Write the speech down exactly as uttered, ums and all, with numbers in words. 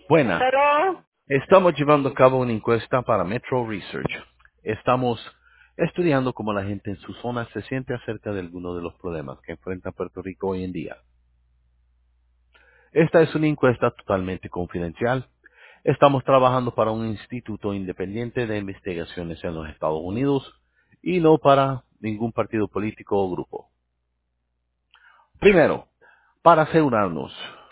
Buena. Pero, Estamos llevando a cabo una encuesta para Metro Research. Estamos estudiando cómo la gente en su zona se siente acerca de algunos de los problemas que enfrenta Puerto Rico hoy en día. Esta es una encuesta totalmente confidencial. Estamos trabajando para un instituto independiente de investigaciones en los Estados Unidos y no para ningún partido político o grupo. Primero, para asegurarnos,